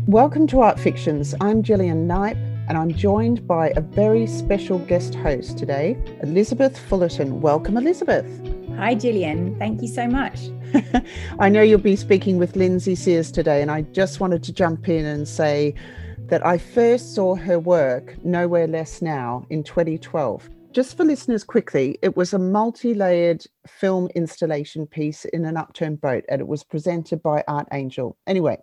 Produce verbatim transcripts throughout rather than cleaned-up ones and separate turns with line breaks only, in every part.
Welcome to Art Fictions. I'm Gillian Knipe and I'm joined by a very special guest host today, Elizabeth Fullerton. Welcome, Elizabeth.
Hi, Gillian. Thank you so much.
I know you'll be speaking with Lindsay Sears today, and I just wanted to jump in and say that I first saw her work, Nowhere Less Now, in twenty twelve. Just for listeners quickly, it was a multi-layered film installation piece in an upturned boat, and it was presented by Art Angel. Anyway,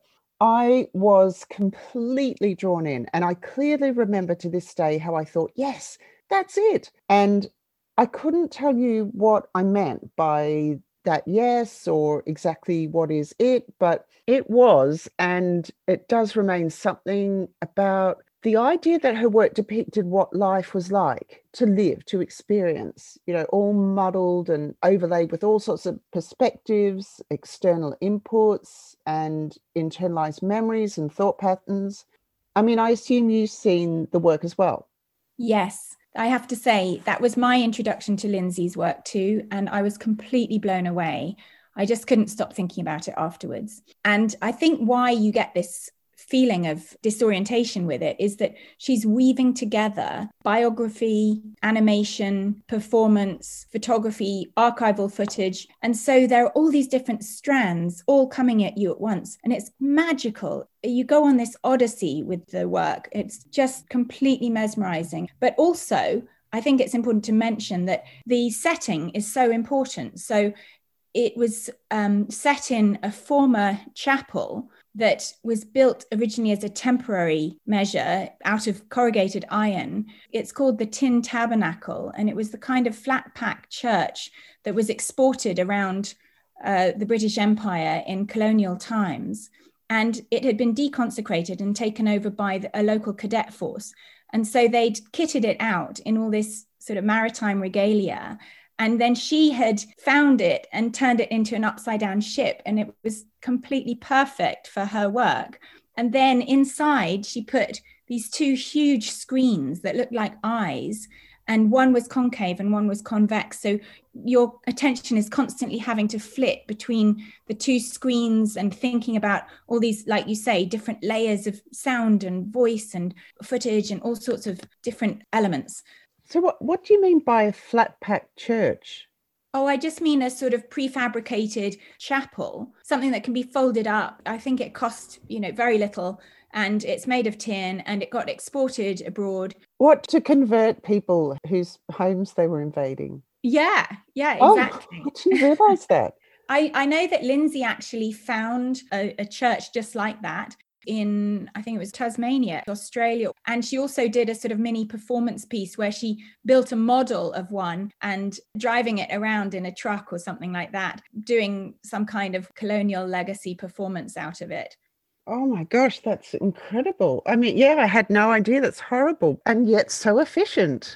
I was completely drawn in, and I clearly remember to this day how I thought, yes, that's it. And I couldn't tell you what I meant by that yes, or exactly what is it, but it was, and it does remain something about the idea that her work depicted what life was like to live, to experience, you know, all muddled and overlaid with all sorts of perspectives, external inputs, and internalized memories and thought patterns. I mean, I assume you've seen the work as well.
Yes, I have to say that was my introduction to Lindsay's work too, and I was completely blown away. I just couldn't stop thinking about it afterwards. And I think why you get this feeling of disorientation with it is that she's weaving together biography, animation, performance, photography, archival footage. And so there are all these different strands all coming at you at once. And it's magical. You go on this odyssey with the work. It's just completely mesmerizing. But also, I think it's important to mention that the setting is so important. So it was um, set in a former chapel that was built originally as a temporary measure out of corrugated iron. It's called the Tin Tabernacle, and it was the kind of flat pack church that was exported around uh, the British Empire in colonial times. And it had been deconsecrated and taken over by the, a local cadet force. And so they'd kitted it out in all this sort of maritime regalia. And then she had found it and turned it into an upside down ship. And it was completely perfect for her work. And then inside, she put these two huge screens that looked like eyes. And one was concave and one was convex. So your attention is constantly having to flit between the two screens and thinking about all these, like you say, different layers of sound and voice and footage and all sorts of different elements.
So what, what do you mean by a flat pack church?
Oh, I just mean a sort of prefabricated chapel, something that can be folded up. I think it cost, you know, very little, and it's made of tin and it got exported abroad.
What, to convert people whose homes they were invading?
Yeah, yeah, exactly.
Oh, I didn't realise that.
I, I know that Lindsay actually found a, a church just like that in, I think it was Tasmania, Australia. And she also did a sort of mini performance piece where she built a model of one and driving it around in a truck or something like that, doing some kind of colonial legacy performance out of it.
Oh my gosh, that's incredible. I mean, yeah, I had no idea. That's horrible. And yet so efficient.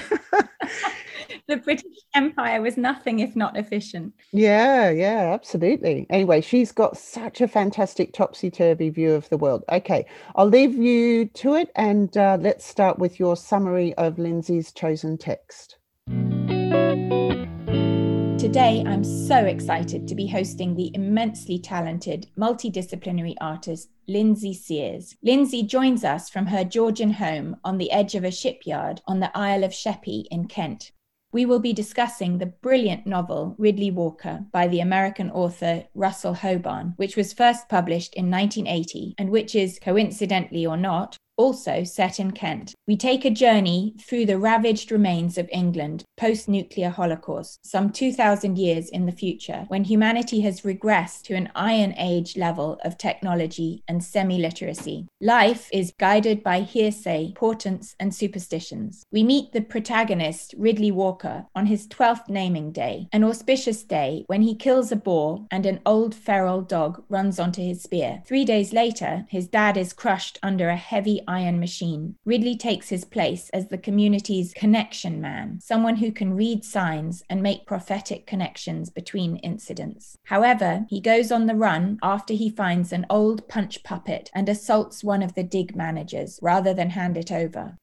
The British Empire was nothing if not efficient.
Yeah, yeah, absolutely. Anyway, she's got such a fantastic topsy-turvy view of the world. Okay, I'll leave you to it, and uh, let's start with your summary of Lindsay's chosen text.
Today, I'm so excited to be hosting the immensely talented, multidisciplinary artist, Lindsay Sears. Lindsay joins us from her Georgian home on the edge of a shipyard on the Isle of Sheppey in Kent. We will be discussing the brilliant novel Ridley Walker by the American author Russell Hoban, which was first published in nineteen eighty and which is, coincidentally or not, also set in Kent. We take a journey through the ravaged remains of England post-nuclear holocaust, some two thousand years in the future, when humanity has regressed to an Iron Age level of technology and semi-literacy. Life is guided by hearsay, portents, and superstitions. We meet the protagonist, Ridley Walker, on his twelfth naming day, an auspicious day when he kills a boar and an old feral dog runs onto his spear. Three days later, his dad is crushed under a heavy iron machine. Ridley takes his place as the community's connection man, someone who can read signs and make prophetic connections between incidents. However, he goes on the run after he finds an old punch puppet and assaults one of the dig managers rather than hand it over.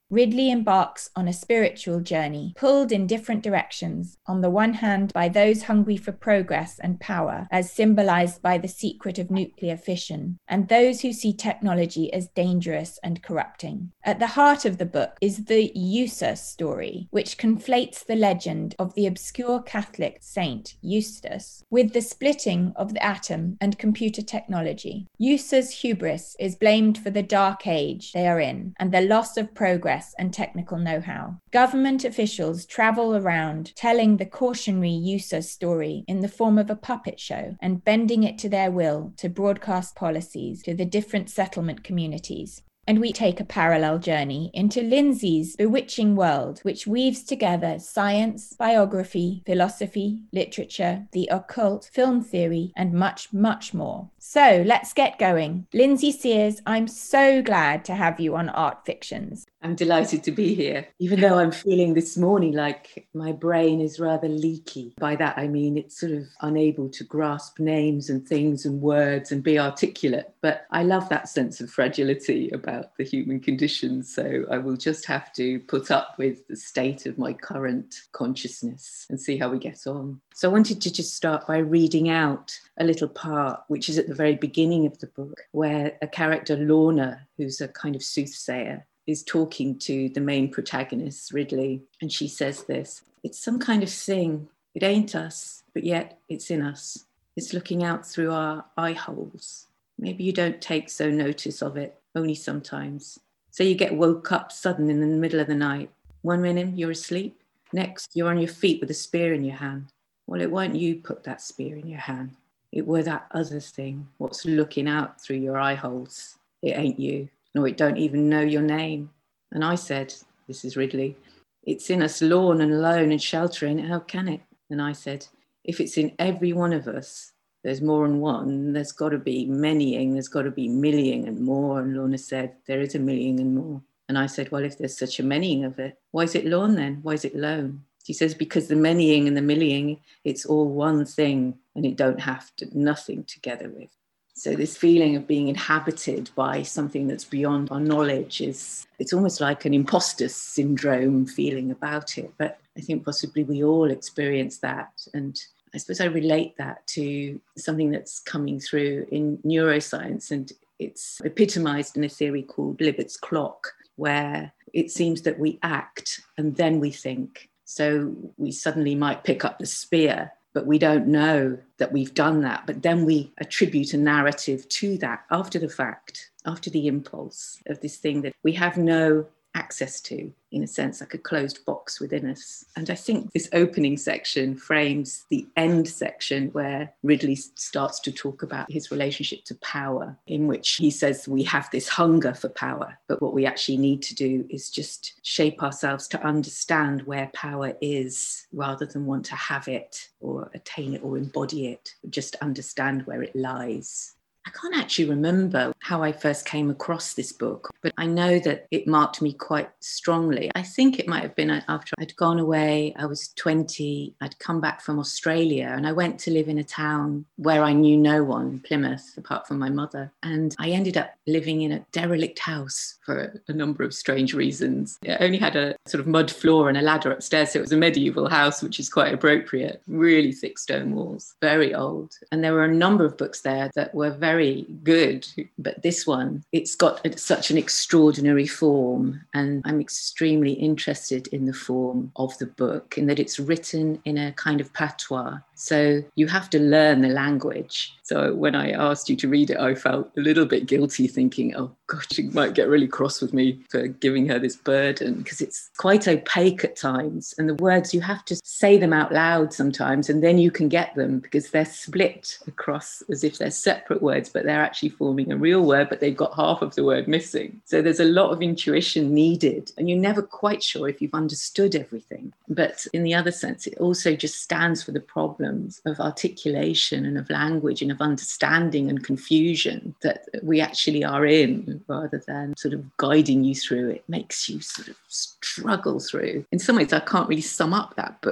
Ridley embarks on a spiritual journey, pulled in different directions, on the one hand by those hungry for progress and power, as symbolized by the secret of nuclear fission, and those who see technology as dangerous and corrupting. At the heart of the book is the Eustace story, which conflates the legend of the obscure Catholic saint Eustace with the splitting of the atom and computer technology. Eustace's hubris is blamed for the dark age they are in and the loss of progress and technical know-how. Government officials travel around telling the cautionary Eustace story in the form of a puppet show and bending it to their will to broadcast policies to the different settlement communities. And we take a parallel journey into Lindsay's bewitching world, which weaves together science, biography, philosophy, literature, the occult, film theory, and much, much more. So let's get going. Lindsay Sears, I'm so glad to have you on Art Fictions.
I'm delighted to be here, even though I'm feeling this morning like my brain is rather leaky. By that, I mean it's sort of unable to grasp names and things and words and be articulate. But I love that sense of fragility about the human condition. So I will just have to put up with the state of my current consciousness and see how we get on. So I wanted to just start by reading out a little part, which is at the very beginning of the book, where a character, Lorna, who's a kind of soothsayer, is talking to the main protagonist, Ridley. And she says this: "It's some kind of thing. It ain't us, but yet it's in us. It's looking out through our eye holes. Maybe you don't take so notice of it, only sometimes. So you get woke up sudden in the middle of the night. One minute you're asleep, next you're on your feet with a spear in your hand. Well, it weren't you put that spear in your hand. It were that other thing, what's looking out through your eye holes. It ain't you. No, it don't even know your name." And I said, this is Ridley, "It's in us, lorn and alone and sheltering. How can it?" And I said, "If it's in every one of us, there's more than one. There's got to be manying. There's got to be millying and more." And Lorna said, "There is a millying and more." And I said, "Well, if there's such a manying of it, why is it lorn then? Why is it lone?" She says, "Because the manying and the millying, it's all one thing and it don't have to nothing together with." So this feeling of being inhabited by something that's beyond our knowledge is, it's almost like an imposter syndrome feeling about it. But I think possibly we all experience that. And I suppose I relate that to something that's coming through in neuroscience, and it's epitomized in a theory called Libet's clock, where it seems that we act and then we think. So we suddenly might pick up the spear, but we don't know that we've done that. But then we attribute a narrative to that after the fact, after the impulse of this thing that we have no access to, in a sense, like a closed box within us. And I think this opening section frames the end section where Ridley starts to talk about his relationship to power, in which he says we have this hunger for power, but what we actually need to do is just shape ourselves to understand where power is, rather than want to have it or attain it or embody it, just understand where it lies. I can't actually remember how I first came across this book, but I know that it marked me quite strongly. I think it might have been after I'd gone away. I was twenty. I'd come back from Australia and I went to live in a town where I knew no one, Plymouth, apart from my mother. And I ended up living in a derelict house for a number of strange reasons. It only had a sort of mud floor and a ladder upstairs, so it was a medieval house, which is quite appropriate. Really thick stone walls, very old. And there were a number of books there that were very very good, but this one, it's got such an extraordinary form, and I'm extremely interested in the form of the book, in that it's written in a kind of patois. So you have to learn the language. So when I asked you to read it, I felt a little bit guilty, thinking, oh God, she might get really cross with me for giving her this burden, because it's quite opaque at times. And the words, you have to say them out loud sometimes, and then you can get them, because they're split across as if they're separate words, but they're actually forming a real word, but they've got half of the word missing. So there's a lot of intuition needed, and you're never quite sure if you've understood everything. But in the other sense, it also just stands for the problem of articulation and of language and of understanding and confusion that we actually are in, rather than sort of guiding you through. It makes you sort of struggle through. In some ways, I can't really sum up that book.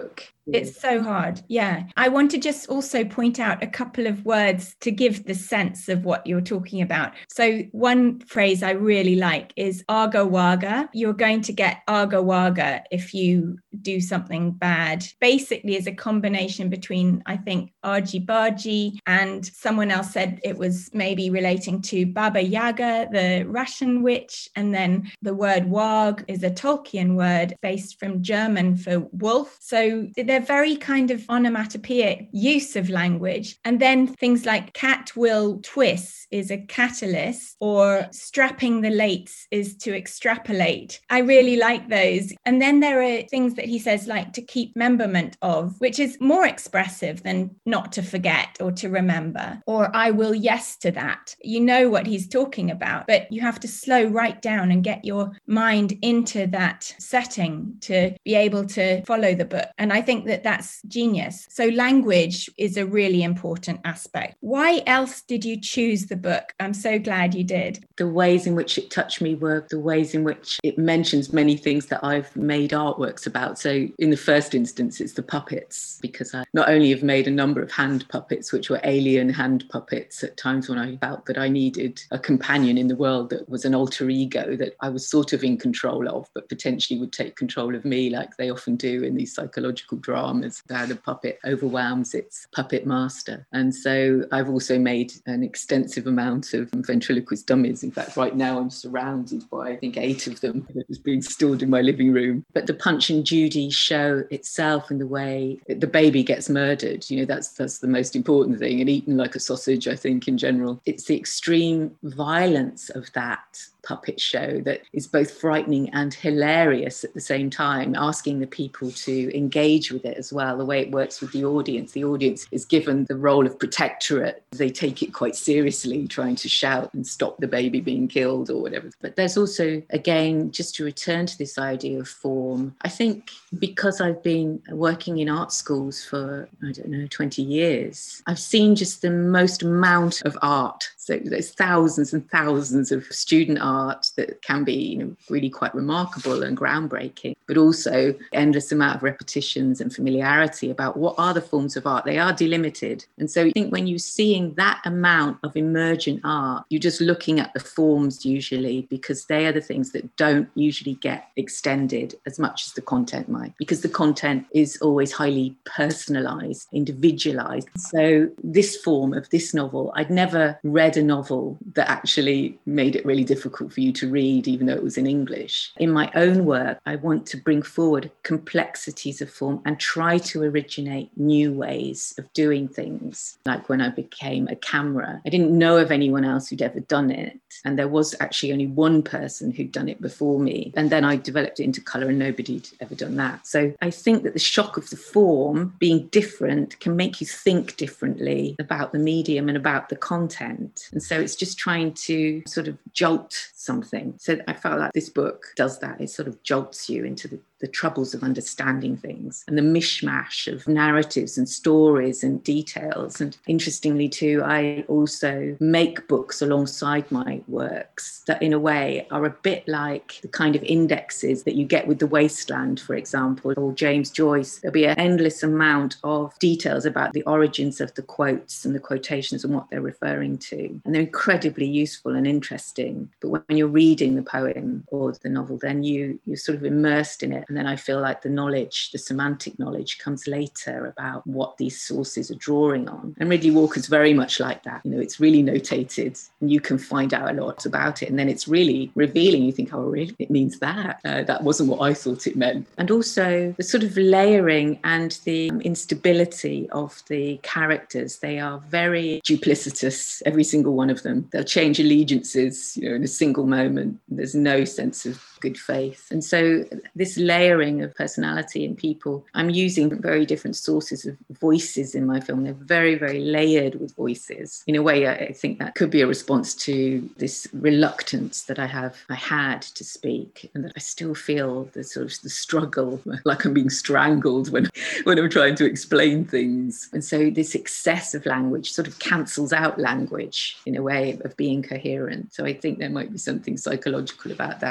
It's so hard. Yeah. I want to just also point out a couple of words to give the sense of what you're talking about. So one phrase I really like is Aga Waga. You're going to get Aga Waga if you do something bad. Basically is a combination between, I think, Arji Barji, and someone else said it was maybe relating to Baba Yaga, the Russian witch. And then the word Wag is a Tolkien word based from German for wolf. So they're very kind of onomatopoeic use of language. And then things like cat will twist is a catalyst, or strapping the lates is to extrapolate. I really like those. And then there are things that he says like to keep memberment of, which is more expressive than not to forget or to remember, or I will yes to that. You know what he's talking about, but you have to slow right down and get your mind into that setting to be able to follow the book. And I think that that's genius. So language is a really important aspect. Why else did you choose the book? I'm so glad you did.
The ways in which it touched me were the ways in which it mentions many things that I've made artworks about. So in the first instance, it's the puppets, because I not only have made a number of hand puppets, which were alien hand puppets at times when I felt that I needed a companion in the world that was an alter ego that I was sort of in control of, but potentially would take control of me, like they often do in these psychological dramas, how the puppet overwhelms its puppet master. And so I've also made an extensive amount of ventriloquist dummies. In fact, right now I'm surrounded by, I think, eight of them that is being stored in my living room. But the Punch and Judy show itself and the way the baby gets murdered, you know, that's that's the most important thing, and eaten like a sausage, I think, in general. It's the extreme violence of that puppet show that is both frightening and hilarious at the same time, asking the people to engage with it as well, the way it works with the audience. The audience is given the role of protectorate. They take it quite seriously, trying to shout and stop the baby being killed or whatever. But there's also, again, just to return to this idea of form, I think because I've been working in art schools for, I don't know, twenty years, I've seen just the most amount of art. So there's thousands and thousands of student art that can be, you know, really quite remarkable and groundbreaking, but also endless amount of repetitions and familiarity about what are the forms of art. They are delimited. And so I think when you're seeing that amount of emergent art, you're just looking at the forms usually, because they are the things that don't usually get extended as much as the content might, because the content is always highly personalized, individualized. So this form of this novel, I'd never read a novel that actually made it really difficult for you to read, even though it was in English. In my own work, I want to bring forward complexities of form and try to originate new ways of doing things. Like when I became a camera, I didn't know of anyone else who'd ever done it. And there was actually only one person who'd done it before me. And then I developed it into colour and nobody'd ever done that. So I think that the shock of the form being different can make you think differently about the medium and about the content. And so it's just trying to sort of jolt something. So I felt like this book does that. It sort of jolts you into the the troubles of understanding things and the mishmash of narratives and stories and details. And interestingly too, I also make books alongside my works that in a way are a bit like the kind of indexes that you get with The Wasteland, for example, or James Joyce. There'll be an endless amount of details about the origins of the quotes and the quotations and what they're referring to. And they're incredibly useful and interesting. But when you're reading the poem or the novel, then you, you're sort of immersed in it. And then I feel like the knowledge, the semantic knowledge, comes later about what these sources are drawing on. And Ridley Walker's very much like that. You know, it's really notated and you can find out a lot about it. And then it's really revealing. You think, oh, really? It means that. Uh, that wasn't what I thought it meant. And also the sort of layering and the instability of the characters. They are very duplicitous, every single one of them. They'll change allegiances, you know, in a single moment. There's no sense of good faith. And so this layering of personality in people, I'm using very different sources of voices in my film. They're very, very layered with voices. In a way, I think that could be a response to this reluctance that I have, I had to speak, and that I still feel the sort of the struggle, like I'm being strangled when, when I'm trying to explain things. And so this excess of language sort of cancels out language in a way of being coherent. So I think there might be something psychological about that.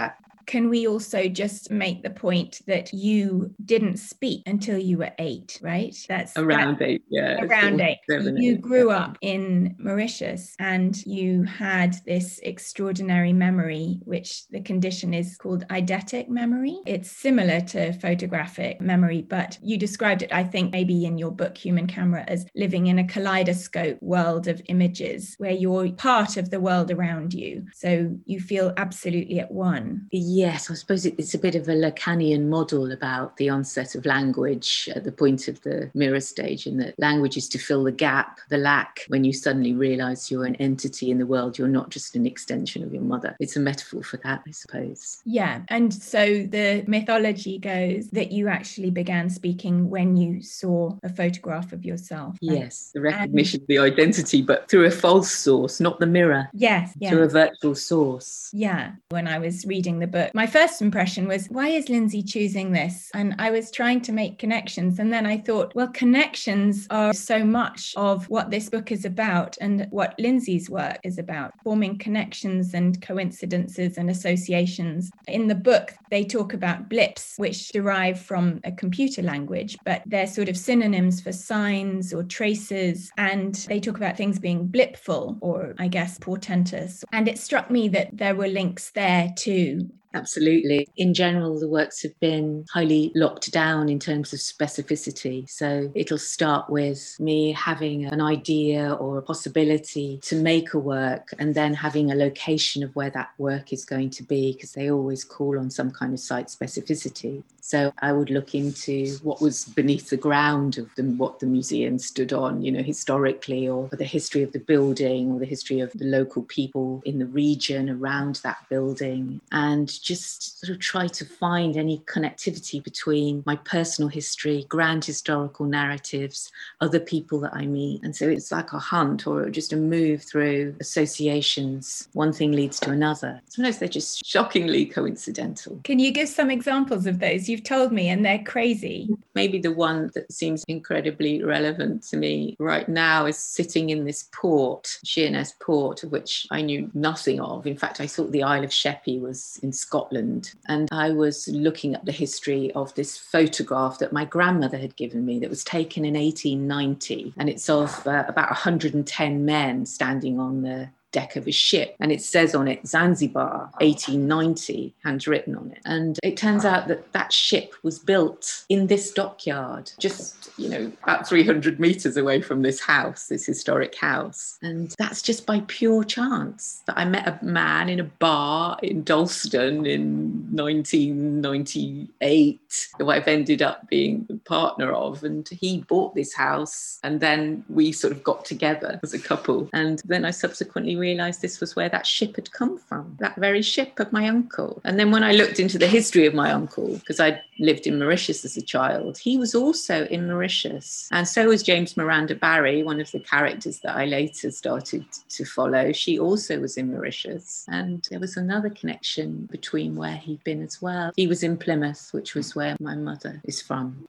Can we also just make the point that you didn't speak until you were eight, right? That's
around
that,
eight, yeah.
Around eight.
Seven,
you
eight,
grew
yeah.
up in Mauritius and you had this extraordinary memory, which the condition is called eidetic memory. It's similar to photographic memory, but you described it, I think, maybe in your book, Human Camera, as living in a kaleidoscope world of images where you're part of the world around you. So you feel absolutely at one.
Yes, I suppose it's a bit of a Lacanian model about the onset of language at the point of the mirror stage, in that language is to fill the gap, the lack, when you suddenly realise you're an entity in the world. You're not just an extension of your mother. It's a metaphor for that, I suppose.
Yeah. And so the mythology goes that you actually began speaking when you saw a photograph of yourself.
Yes, the recognition and, of the identity, but through a false source, not the mirror.
Yes, yes.
Through a virtual source.
Yeah. When I was reading the book, my first impression was, why is Lindsay choosing this? And I was trying to make connections. And then I thought, well, connections are so much of what this book is about and what Lindsay's work is about, forming connections and coincidences and associations. In the book, they talk about blips, which derive from a computer language, but they're sort of synonyms for signs or traces. And they talk about things being blipful, or I guess portentous. And it struck me that there were links there too.
Absolutely. In general, the works have been highly locked down in terms of specificity. So it'll start with me having an idea or a possibility to make a work, and then having a location of where that work is going to be, because they always call on some kind of site specificity. So I would look into what was beneath the ground of the, what the museum stood on, you know, historically, or the history of the building, or the history of the local people in the region around that building, and just sort of try to find any connectivity between my personal history, grand historical narratives, other people that I meet. And so it's like a hunt, or just a move through associations. One thing leads to another. Sometimes they're just shockingly coincidental.
Can you give some examples of those? You've told me, and they're crazy.
Maybe the one that seems incredibly relevant to me right now is sitting in this port, Sheerness Port, of which I knew nothing of. In fact, I thought the Isle of Sheppey was in Scotland. And I was looking at the history of this photograph that my grandmother had given me that was taken in eighteen ninety. And it's of uh, about one hundred ten men standing on the deck of a ship, and it says on it Zanzibar eighteen ninety handwritten on it. And it turns out that that ship was built in this dockyard, just, you know, about three hundred meters away from this house, this historic house. And that's just by pure chance that I met a man in a bar in Dalston in nineteen ninety-eight, who I've ended up being the partner of, and he bought this house, and then we sort of got together as a couple. And then I subsequently realised this was where that ship had come from, that very ship of my uncle. And then when I looked into the history of my uncle, because I'd lived in Mauritius as a child, he was also in Mauritius. And so was James Miranda Barry, one of the characters that I later started to follow. She also was in Mauritius. And there was another connection between where he'd been as well. He was in Plymouth, which was where my mother is from.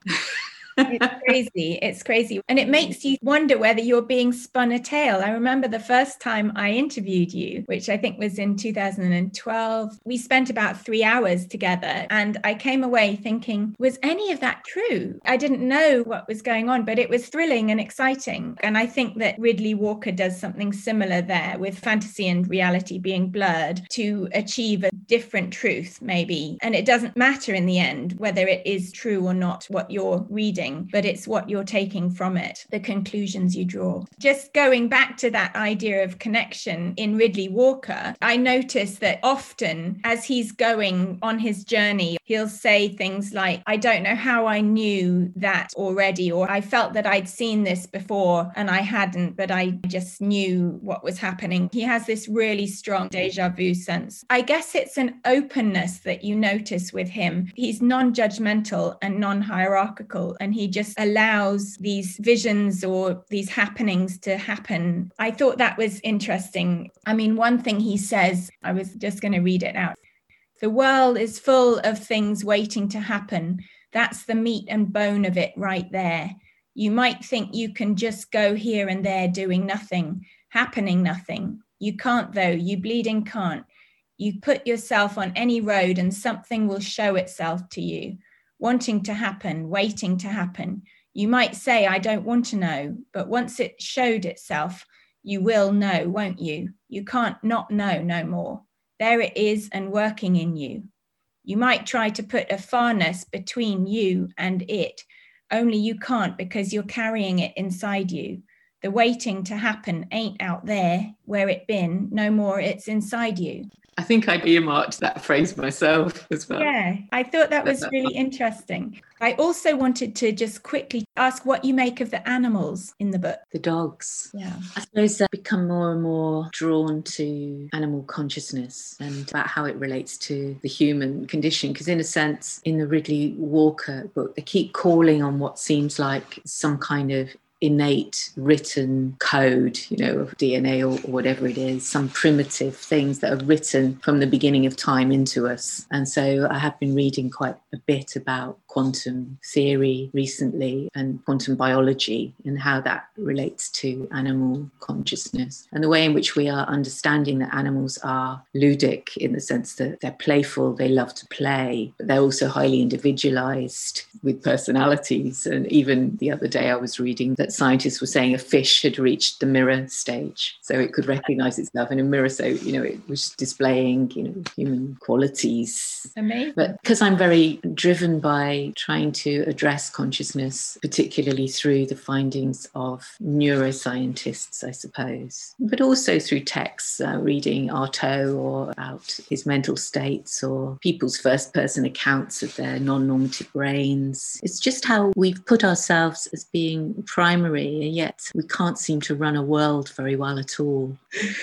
It's crazy. It's crazy. And it makes you wonder whether you're being spun a tale. I remember the first time I interviewed you, which I think was in two thousand twelve. We spent about three hours together, and I came away thinking, was any of that true? I didn't know what was going on, but it was thrilling and exciting. And I think that Ridley Walker does something similar there, with fantasy and reality being blurred to achieve a different truth, maybe. And it doesn't matter in the end whether it is true or not what you're reading, but it's what you're taking from it, the conclusions you draw. Just going back to that idea of connection in Ridley Walker, I notice that often as he's going on his journey, he'll say things like, I don't know how I knew that already, or I felt that I'd seen this before and I hadn't, but I just knew what was happening. He has this really strong deja vu sense. I guess it's an openness that you notice with him. He's non-judgmental and non-hierarchical, and he just allows these visions or these happenings to happen. I thought that was interesting. I mean, one thing he says, I was just going to read it out. The world is full of things waiting to happen. That's the meat and bone of it right there. You might think you can just go here and there doing nothing, happening nothing. You can't though, you bleeding can't. You put yourself on any road and something will show itself to you, wanting to happen, waiting to happen. You might say, I don't want to know, but once it showed itself, you will know, won't you? You can't not know no more. There it is and working in you. You might try to put a farness between you and it, only you can't because you're carrying it inside you. The waiting to happen ain't out there where it been, no more, it's inside you.
I think I earmarked that phrase myself as well.
Yeah, I thought that was really interesting. I also wanted to just quickly ask what you make of the animals in the book.
The dogs.
Yeah.
I suppose I've become more and more drawn to animal consciousness and about how it relates to the human condition. Because in a sense, in the Ridley Walker book, they keep calling on what seems like some kind of innate written code, you know, of D N A or, or whatever it is, some primitive things that are written from the beginning of time into us. And so I have been reading quite a bit about quantum theory recently and quantum biology and how that relates to animal consciousness and the way in which we are understanding that animals are ludic in the sense that they're playful, they love to play, but they're also highly individualized with personalities. And even the other day I was reading that scientists were saying a fish had reached the mirror stage, so it could recognize itself in a mirror. So, you know, it was displaying, you know, human qualities.
Amazing.
But because I'm very driven by trying to address consciousness, particularly through the findings of neuroscientists, I suppose, but also through texts, uh, reading Artaud or about his mental states or people's first-person accounts of their non-normative brains. It's just how we've put ourselves as being primary, and yet we can't seem to run a world very well at all.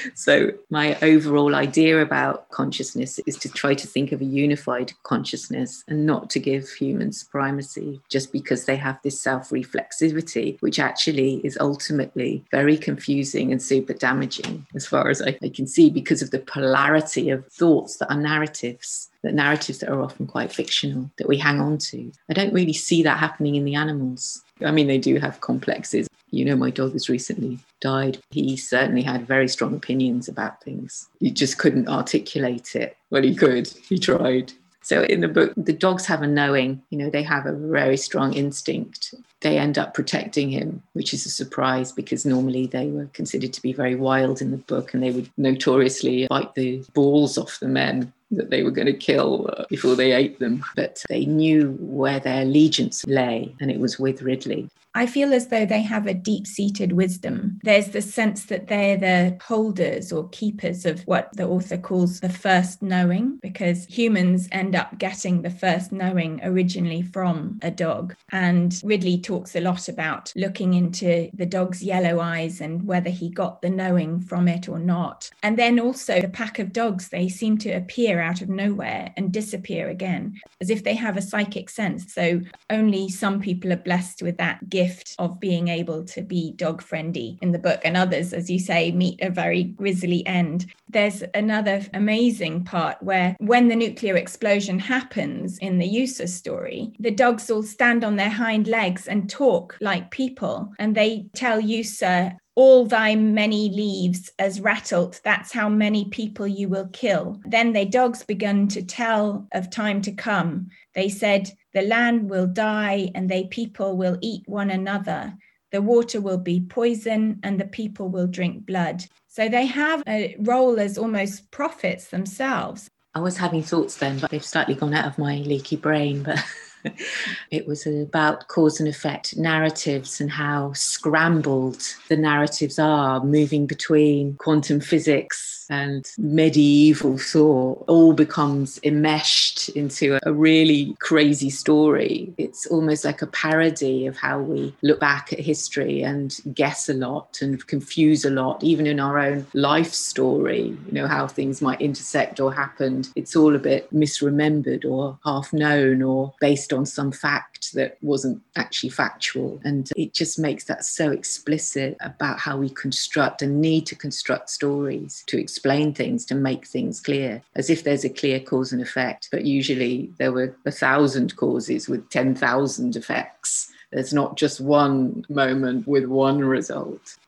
So my overall idea about consciousness is to try to think of a unified consciousness and not to give humans primacy just because they have this self-reflexivity, which actually is ultimately very confusing and super damaging as far as I, I can see, because of the polarity of thoughts that are narratives. That narratives that are often quite fictional that we hang on to. I don't really see that happening in the animals. I mean, they do have complexes. You know, my dog has recently died. He certainly had very strong opinions about things. He just couldn't articulate it. Well, he could. He tried. So in the book, the dogs have a knowing, you know, they have a very strong instinct. They end up protecting him, which is a surprise because normally they were considered to be very wild in the book and they would notoriously bite the balls off the men that they were going to kill uh, before they ate them. But they knew where their allegiance lay, and it was with Ridley.
I feel as though they have a deep-seated wisdom. There's the sense that they're the holders or keepers of what the author calls the first knowing, because humans end up getting the first knowing originally from a dog. And Ridley talks a lot about looking into the dog's yellow eyes and whether he got the knowing from it or not. And then also the pack of dogs, they seem to appear out of nowhere and disappear again, as if they have a psychic sense. So only some people are blessed with that gift gift of being able to be dog friendly in the book, and others, as you say, meet a very grisly end. There's another amazing part where when the nuclear explosion happens in the Eustace story, the dogs all stand on their hind legs and talk like people, and they tell Eustace, all thy many leaves as rattled, that's how many people you will kill. Then the dogs begun to tell of time to come. They said, the land will die and they people will eat one another. The water will be poison and the people will drink blood. So they have a role as almost prophets themselves.
I was having thoughts then, but they've slightly gone out of my leaky brain. But it was about cause and effect narratives and how scrambled the narratives are, moving between quantum physics and medieval thought. All becomes enmeshed into a really crazy story. It's almost like a parody of how we look back at history and guess a lot and confuse a lot, even in our own life story, you know, how things might intersect or happen. It's all a bit misremembered or half known or based on some fact that wasn't actually factual. And it just makes that so explicit about how we construct and need to construct stories to explain things, to make things clear, as if there's a clear cause and effect. But usually there were a thousand causes with ten thousand effects. There's not just one moment with one result.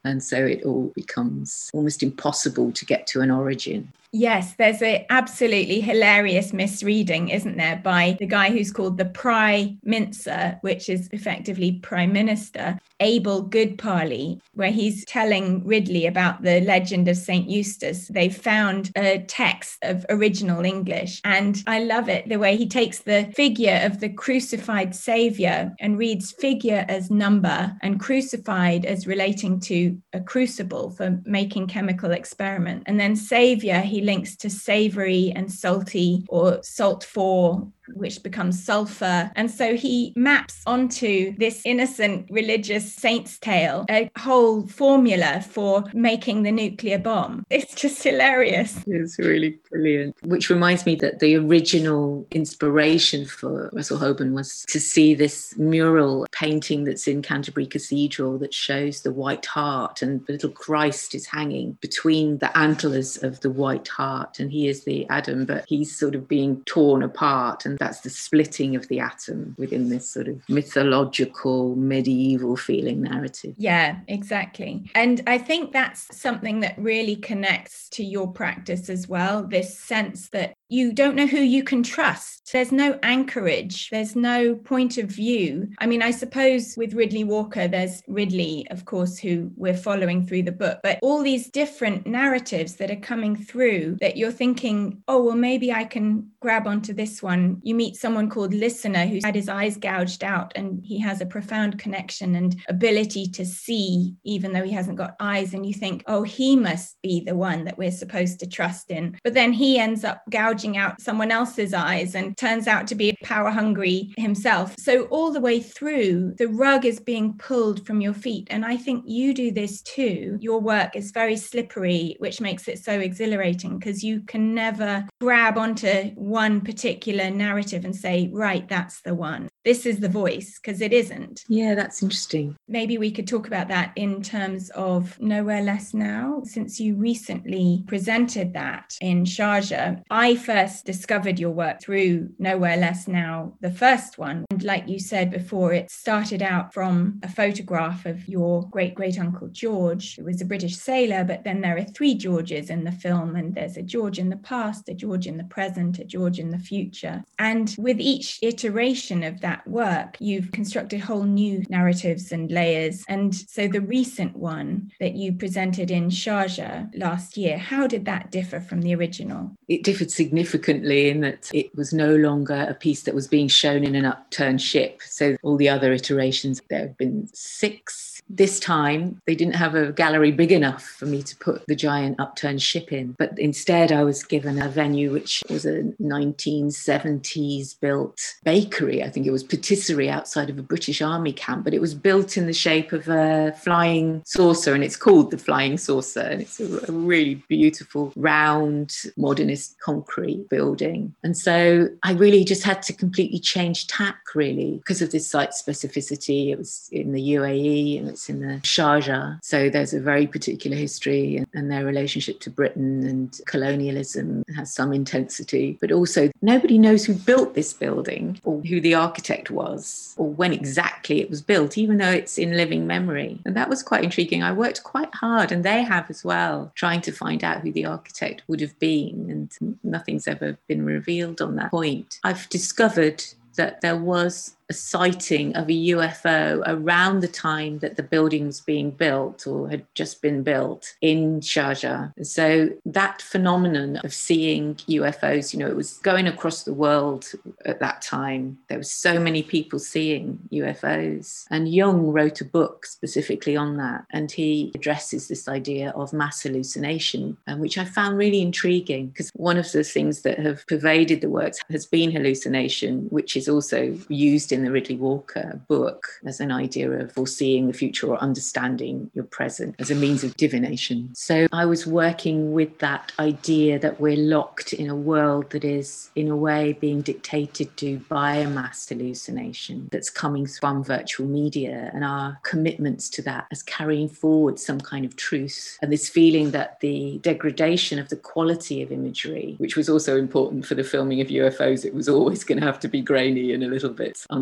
And so it all becomes almost impossible to get to an origin.
Yes, there's a absolutely hilarious misreading, isn't there, by the guy who's called the Prime Minister, which is effectively Prime Minister, Abel Goodparley, where he's telling Ridley about the legend of Saint Eustace. They've found a text of original English, and I love it, the way he takes the figure of the crucified Saviour and reads figure as number and crucified as relating to a crucible for making chemical experiment. And then Saviour, he links to savoury and salty, or salt for, which becomes sulfur. And so he maps onto this innocent religious saint's tale a whole formula for making the nuclear bomb. It's just hilarious.
It's really brilliant. Which reminds me that the original inspiration for Russell Hoban was to see this mural painting that's in Canterbury Cathedral that shows the White Hart, and the little Christ is hanging between the antlers of the White Hart, and he is the Adam, but he's sort of being torn apart, and that's the splitting of the atom within this sort of mythological, medieval feeling narrative.
Yeah, exactly. And I think that's something that really connects to your practice as well, this sense that you don't know who you can trust. There's no anchorage. There's no point of view. I mean, I suppose with Ridley Walker, there's Ridley, of course, who we're following through the book, but all these different narratives that are coming through that you're thinking, oh, well, maybe I can grab onto this one. You meet someone called Listener who's had his eyes gouged out, and he has a profound connection and ability to see, even though he hasn't got eyes. And you think, oh, he must be the one that we're supposed to trust in. But then he ends up gouging out someone else's eyes and turns out to be power hungry himself. So all the way through, the rug is being pulled from your feet. And I think you do this too. Your work is very slippery, which makes it so exhilarating, because you can never grab onto one particular narrative and say, right, that's the one. This is the voice, because it isn't.
Yeah, that's interesting.
Maybe we could talk about that in terms of Nowhere Less Now, since you recently presented that in Sharjah. I first discovered your work through Nowhere Less Now, the first one. And like you said before, it started out from a photograph of your great-great-uncle George, who was a British sailor, but then there are three Georges in the film, and there's a George in the past, a George in the present, a George in the future. And with each iteration of that work, you've constructed whole new narratives and layers. And so the recent one that you presented in Sharjah last year, how did that differ from the original?
It differed significantly in that it was no longer a piece that was being shown in an upturned ship. So all the other iterations, there have been six. This time, they didn't have a gallery big enough for me to put the giant upturned ship in. But instead, I was given a venue which was a nineteen seventies built bakery. I think it was patisserie outside of a British Army camp, but it was built in the shape of a flying saucer, and it's called the Flying Saucer. And it's a, a really beautiful, round, modernist concrete building. And so I really just had to completely change tack, really, because of this site specificity. It was in the U A E and it's in the Sharjah. So there's a very particular history, and, and their relationship to Britain and colonialism has some intensity. But also, nobody knows who built this building or who the architect was or when exactly it was built, even though it's in living memory. And that was quite intriguing. I worked quite hard, and they have as well, trying to find out who the architect would have been. And nothing's ever been revealed on that point. I've discovered that there was a sighting of a U F O around the time that the building was being built or had just been built in Sharjah. So that phenomenon of seeing U F Os, you know, it was going across the world at that time. There were so many people seeing U F Os. And Jung wrote a book specifically on that. And he addresses this idea of mass hallucination, um, which I found really intriguing, because one of the things that have pervaded the works has been hallucination, which is also used in the Ridley Walker book as an idea of foreseeing the future or understanding your present as a means of divination. So I was working with that idea that we're locked in a world that is, in a way, being dictated to by a mass hallucination that's coming from virtual media, and our commitments to that as carrying forward some kind of truth. And this feeling that the degradation of the quality of imagery, which was also important for the filming of U F Os, it was always going to have to be grainy and a little bit unclear.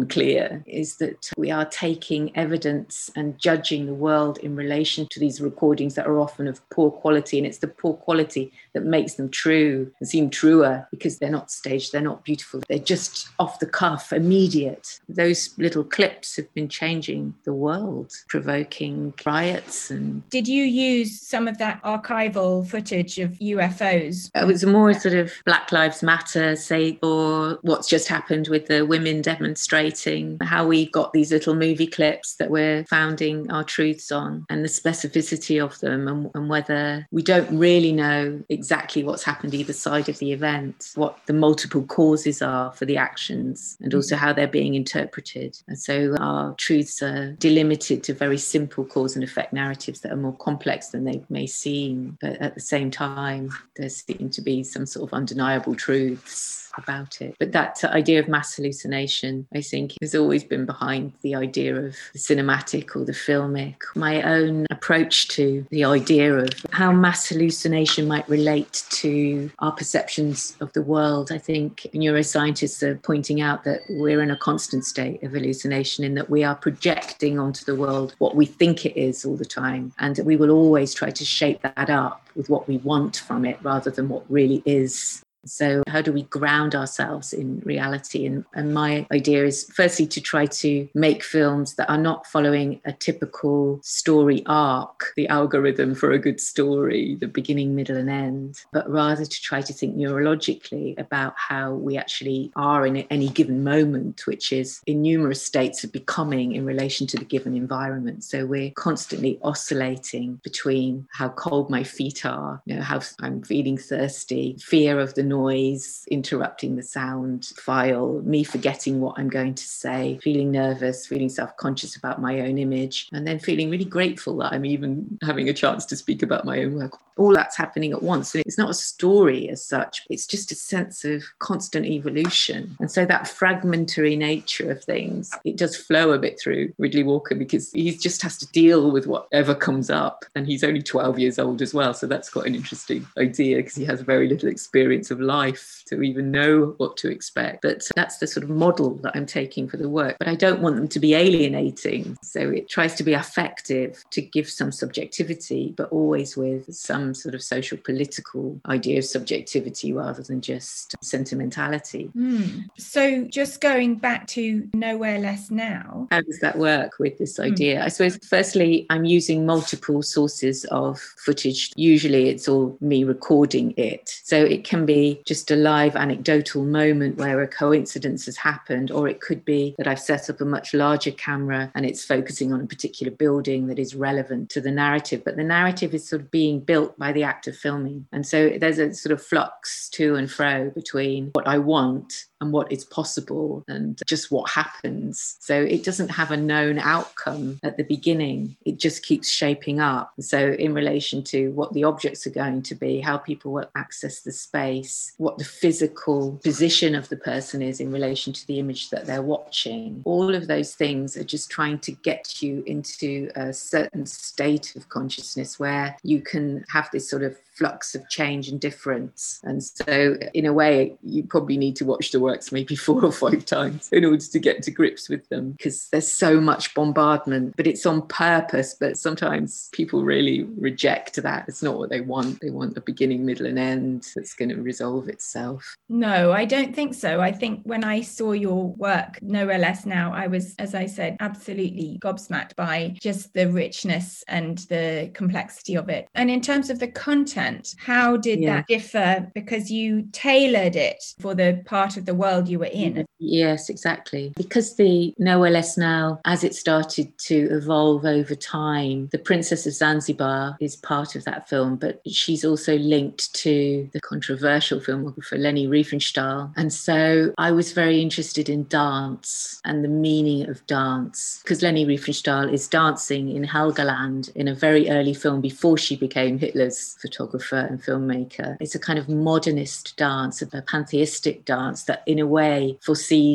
unclear is that we are taking evidence and judging the world in relation to these recordings that are often of poor quality. And it's the poor quality that makes them true and seem truer, because they're not staged, they're not beautiful, they're just off the cuff, immediate. Those little clips have been changing the world, provoking riots. And
did you use some of that archival footage of U F Os?
It was more sort of Black Lives Matter, say, or what's just happened with the women demonstrating, how we got these little movie clips that we're founding our truths on, and the specificity of them, and, and whether we don't really know exactly what's happened either side of the event, what the multiple causes are for the actions, and also how they're being interpreted. And so our truths are delimited to very simple cause and effect narratives that are more complex than they may seem, but at the same time there seem to be some sort of undeniable truths about it. But that idea of mass hallucination, I think, has always been behind the idea of the cinematic or the filmic. My own approach to the idea of how mass hallucination might relate to our perceptions of the world. I think neuroscientists are pointing out that we're in a constant state of hallucination, in that we are projecting onto the world what we think it is all the time, and that we will always try to shape that up with what we want from it rather than what really is. So how do we ground ourselves in reality? And, and my idea is firstly to try to make films that are not following a typical story arc, the algorithm for a good story, the beginning, middle and end, but rather to try to think neurologically about how we actually are in any given moment, which is in numerous states of becoming in relation to the given environment. So we're constantly oscillating between how cold my feet are, you know, how I'm feeling thirsty, fear of the noise interrupting the sound file, me forgetting what I'm going to say, feeling nervous, feeling self-conscious about my own image, and then feeling really grateful that I'm even having a chance to speak about my own work. All that's happening at once. And it's not a story as such, it's just a sense of constant evolution. And so that fragmentary nature of things, it does flow a bit through Ridley Walker, because he just has to deal with whatever comes up. And he's only twelve years old as well. So that's quite an interesting idea, because he has very little experience of life to even know what to expect. But that's the sort of model that I'm taking for the work. But I don't want them to be alienating. So it tries to be affective, to give some subjectivity, but always with some sort of social political idea of subjectivity rather than just sentimentality.
Mm. So just going back to Nowhere Less Now.
How does that work with this idea? Mm. I suppose firstly, I'm using multiple sources of footage. Usually it's all me recording it. So it can be just a live anecdotal moment where a coincidence has happened, or it could be that I've set up a much larger camera and it's focusing on a particular building that is relevant to the narrative. But the narrative is sort of being built by the act of filming. And so there's a sort of flux to and fro between what I want and what is possible and just what happens. So it doesn't have a known outcome at the beginning. It just keeps shaping up. So in relation to what the objects are going to be, how people will access the space, what the physical position of the person is in relation to the image that they're watching, all of those things are just trying to get you into a certain state of consciousness where you can have this sort of flux of change and difference. And so in a way, you probably need to watch the works maybe four or five times in order to get to grips with them, because there's so much bombardment, but it's on purpose. But sometimes people really reject that. It's not what they want. They want a beginning, middle and end that's going to resolve itself.
No, I don't think so. I think when I saw your work, Nowhere Less Now, I was, as I said, absolutely gobsmacked by just the richness and the complexity of it. And in terms of the content, how did yeah. that differ? Because you tailored it for the part of the world you were in.
Yes, exactly. Because the Nowhere Less Now, as it started to evolve over time, the Princess of Zanzibar is part of that film, but she's also linked to the controversial filmographer Leni Riefenstahl. And so I was very interested in dance and the meaning of dance, because Leni Riefenstahl is dancing in Helgoland in a very early film before she became Hitler's photographer and filmmaker. It's a kind of modernist dance, a pantheistic dance that in a way foresees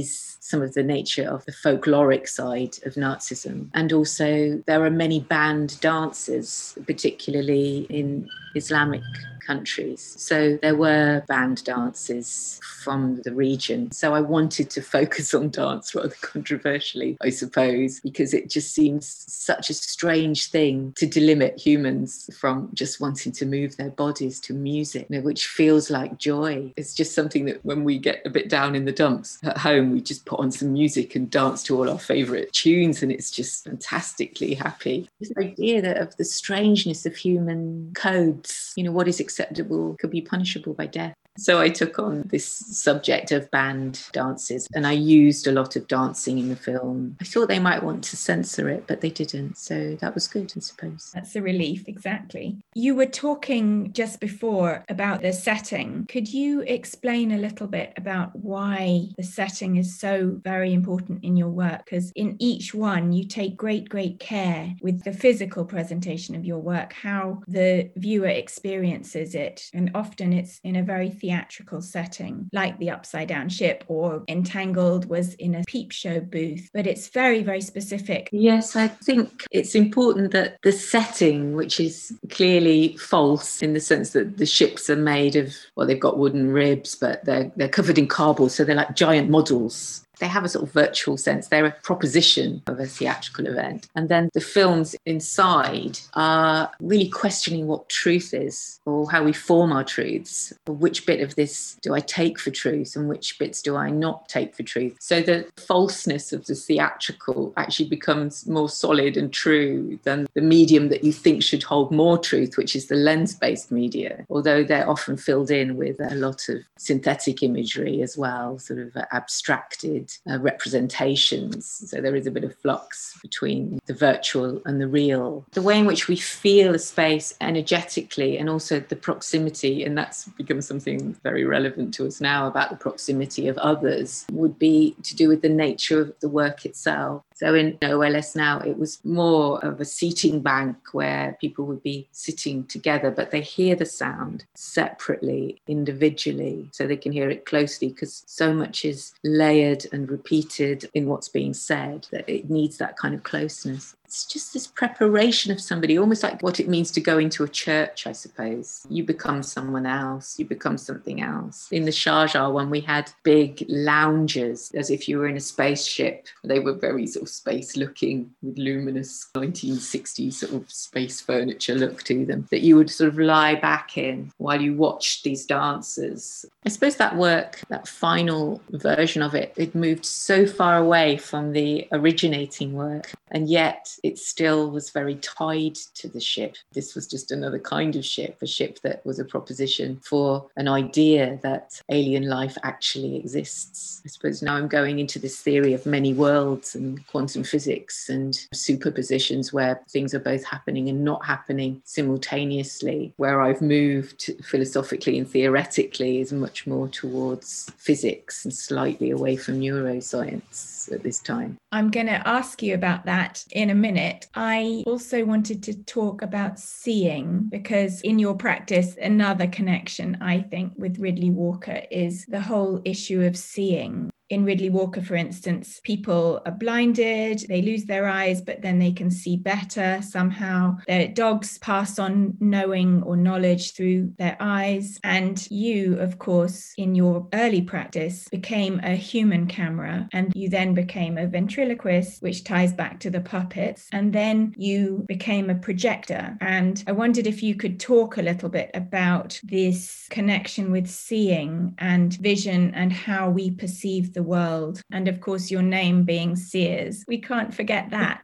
some of the nature of the folkloric side of Nazism. And also there are many banned dances, particularly in Islamic countries. So there were banned dances from the region. So I wanted to focus on dance rather controversially, I suppose, because it just seems such a strange thing to delimit humans from just wanting to move their bodies to music, you know, which feels like joy. It's just something that when we get a bit down in the dumps at home, we just put on some music and dance to all our favourite tunes, and it's just fantastically happy. This idea that of the strangeness of human codes, you know, what is acceptable could be punishable by death. So I took on this subject of banned dances, and I used a lot of dancing in the film. I thought they might want to censor it, but they didn't. So that was good, I suppose.
That's a relief, exactly. You were talking just before about the setting. Could you explain a little bit about why the setting is so very important in your work? Because in each one, you take great, great care with the physical presentation of your work, how the viewer experiences it. And often it's in a very theatrical setting, like The Upside Down Ship, or Entangled was in a peep show booth, but it's very, very specific.
Yes, I think it's important that the setting, which is clearly false in the sense that the ships are made of, well, they've got wooden ribs, but they're, they're covered in cardboard, so they're like giant models. They have a sort of virtual sense. They're a proposition of a theatrical event. And then the films inside are really questioning what truth is, or how we form our truths, or which bit of this do I take for truth and which bits do I not take for truth. So the falseness of the theatrical actually becomes more solid and true than the medium that you think should hold more truth, which is the lens-based media, although they're often filled in with a lot of synthetic imagery as well, sort of abstracted Uh, representations. So there is a bit of flux between the virtual and the real. The way in which we feel a space energetically, and also the proximity, and that's become something very relevant to us now about the proximity of others, would be to do with the nature of the work itself. So in O L S Now, it was more of a seating bank where people would be sitting together, but they hear the sound separately, individually, so they can hear it closely, because so much is layered and repeated in what's being said that it needs that kind of closeness. It's just this preparation of somebody, almost like what it means to go into a church, I suppose. You become someone else, you become something else. In the Shah Jahan one, we had big lounges, as if you were in a spaceship. They were very sort of space-looking, with luminous nineteen sixties sort of space furniture look to them, that you would sort of lie back in while you watched these dancers. I suppose that work, that final version of it, it moved so far away from the originating work, and yet it still was very tied to the ship. This was just another kind of ship, a ship that was a proposition for an idea that alien life actually exists. I suppose now I'm going into this theory of many worlds and quantum physics and superpositions where things are both happening and not happening simultaneously. Where I've moved philosophically and theoretically is much more towards physics and slightly away from neuroscience at this time.
I'm going to ask you about that in a minute. I also wanted to talk about seeing, because in your practice, another connection, I think, with Ridley Walker is the whole issue of seeing. In Ridley Walker, for instance, people are blinded, they lose their eyes, but then they can see better somehow. Their dogs pass on knowing or knowledge through their eyes. And you, of course, in your early practice, became a human camera, and you then became a ventriloquist, which ties back to the puppets. And then you became a projector. And I wondered if you could talk a little bit about this connection with seeing and vision and how we perceive the world, and of course your name being Sears. We can't forget that.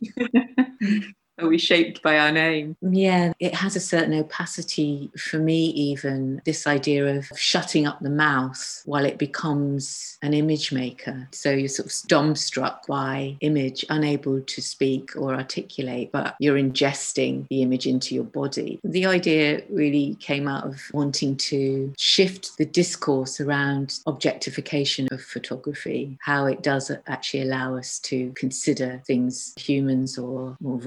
Are we shaped by our name? Yeah, it has a certain opacity for me, even this idea of shutting up the mouth while it becomes an image maker. So you're sort of dumbstruck by image, unable to speak or articulate, but you're ingesting the image into your body. The idea really came out of wanting to shift the discourse around objectification of photography, how it does actually allow us to consider things, humans or more vital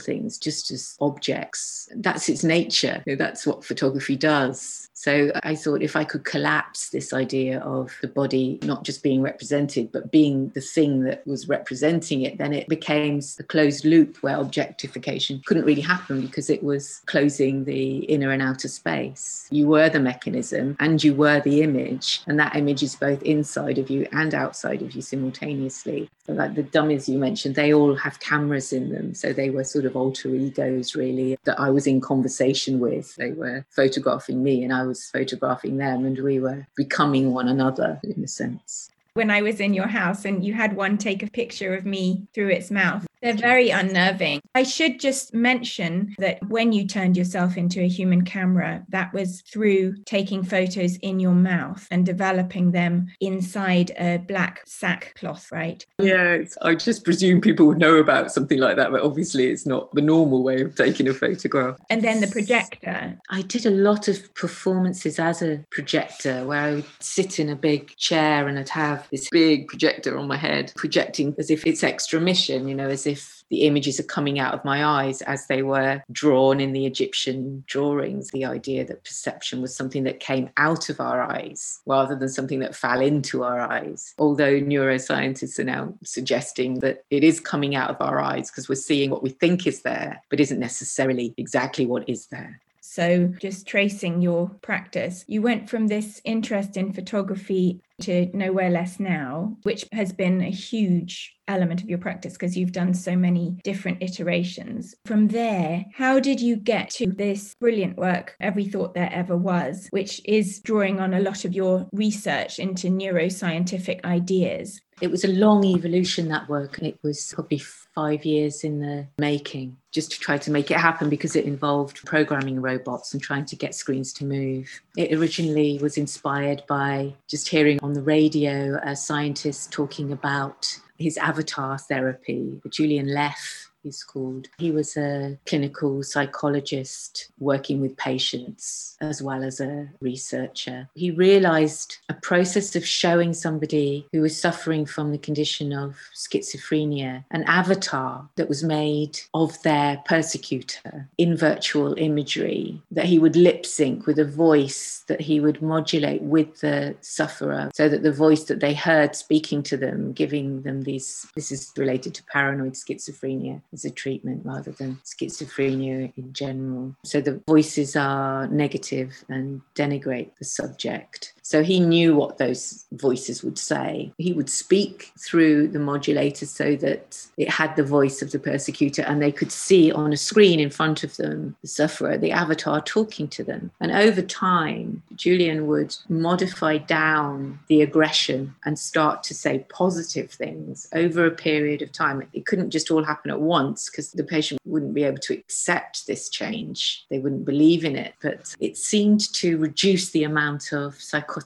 things just as objects. That's its nature. You know, that's what photography does. So I thought if I could collapse this idea of the body not just being represented, but being the thing that was representing it, then it became a closed loop where objectification couldn't really happen because it was closing the inner and outer space. You were the mechanism and you were the image, and that image is both inside of you and outside of you simultaneously. So like the dummies you mentioned, they all have cameras in them. So they were sort of alter egos, really, that I was in conversation with. They were photographing me and I was photographing them, and we were becoming one another in a sense.
When I was in your house and you had one take a picture of me through its mouth, they're very unnerving. I should just mention that when you turned yourself into a human camera, that was through taking photos in your mouth and developing them inside a black sackcloth, right?
Yeah, I just presume people would know about something like that, but obviously it's not the normal way of taking a photograph.
And then the projector.
I did a lot of performances as a projector where I would sit in a big chair and I'd have this big projector on my head, projecting as if it's extra mission, you know, as if the images are coming out of my eyes as they were drawn in the Egyptian drawings. The idea that perception was something that came out of our eyes rather than something that fell into our eyes. Although neuroscientists are now suggesting that it is coming out of our eyes because we're seeing what we think is there, but isn't necessarily exactly what is there.
So just tracing your practice, you went from this interest in photography to Nowhere Less Now, which has been a huge element of your practice because you've done so many different iterations. From there, how did you get to this brilliant work, Every Thought There Ever Was, which is drawing on a lot of your research into neuroscientific ideas?
It was a long evolution, that work. It was probably five years in the making, just to try to make it happen because it involved programming robots and trying to get screens to move. It originally was inspired by just hearing on the radio a scientist talking about his avatar therapy, Julian Leff, he's called. He was a clinical psychologist working with patients as well as a researcher. He realised a process of showing somebody who was suffering from the condition of schizophrenia an avatar that was made of their persecutor in virtual imagery, that he would lip sync with a voice that he would modulate with the sufferer so that the voice that they heard speaking to them, giving them these, this is related to paranoid schizophrenia as a treatment rather than schizophrenia in general. So the voices are negative and denigrate the subject. So he knew what those voices would say. He would speak through the modulator so that it had the voice of the persecutor and they could see on a screen in front of them, the sufferer, the avatar talking to them. And over time, Julian would modify down the aggression and start to say positive things over a period of time. It couldn't just all happen at once because the patient wouldn't be able to accept this change. They wouldn't believe in it. But it seemed to reduce the amount of psychotic